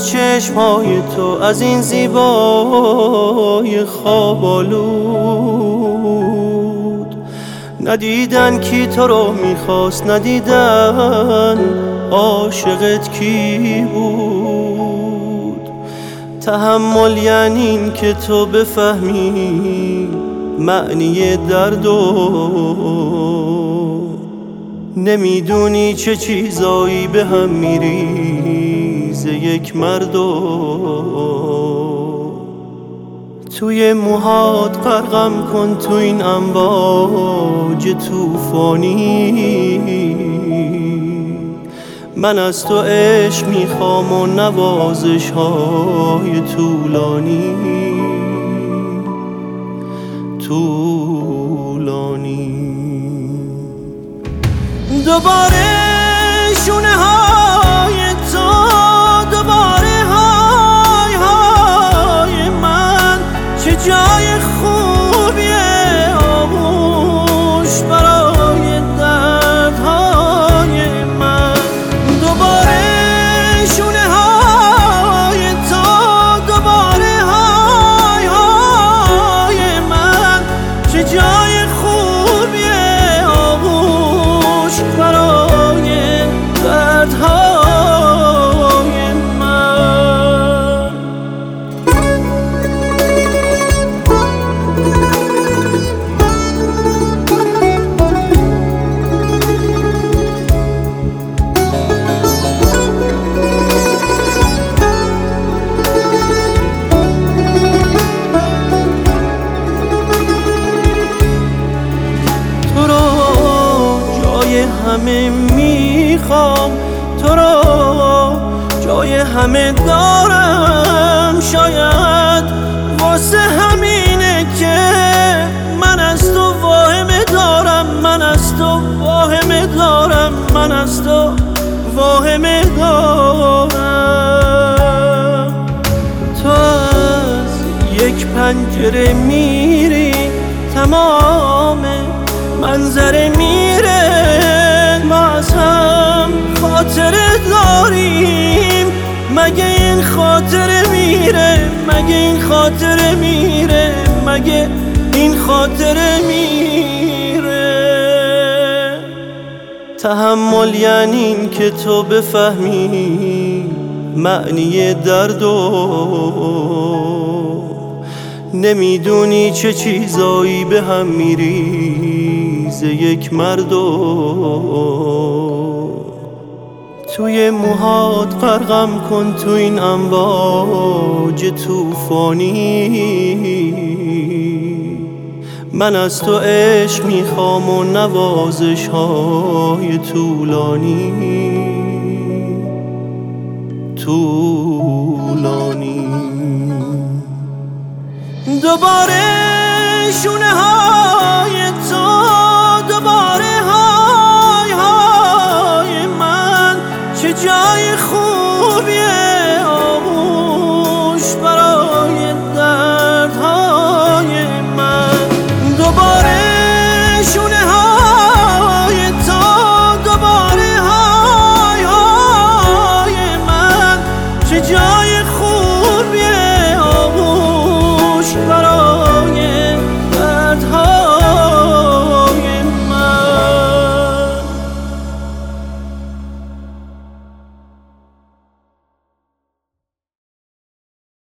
از چشمهای تو، از این زیبای خواب آلود. ندیدن کی تو رو میخواست، ندیدن عاشقت کی بود. تحمل یعنی این که تو بفهمی معنی درد و نمیدونی چه چیزایی به هم میریزه یک مرد و توی موهات غرقم کن تو این امواج طوفانی. من از تو عشق میخوام و نوازش های طولانی. دوباره شونه های تو، دوباره های های من، چه جای خوبیه آغوش برای دردهای من. دوباره شونه های تو، دوباره های های من، چه جای خوبیه آغوش برای دردهای من. تو رو جای همه میخوام، تو رو جای همه دارم. شاید واسه همینه که من از تو واهمه دارم، من از تو واهمه دارم، من از تو واهمه دارم. تو از یک پنجره میری، تمام منظره میره. ما از هم خاطره داریم، مگه این خاطره میره، مگه این خاطره میره، مگه این خاطره میره. تحمل یعنی این که تو بفهمی معنی درد و نمیدونی چه چیزایی به هم میریزه یک مرد و توی موهات غرقم کن تو این امواج طوفانی. من از تو عشق میخوام و نوازش های طولانی. دوباره شونه های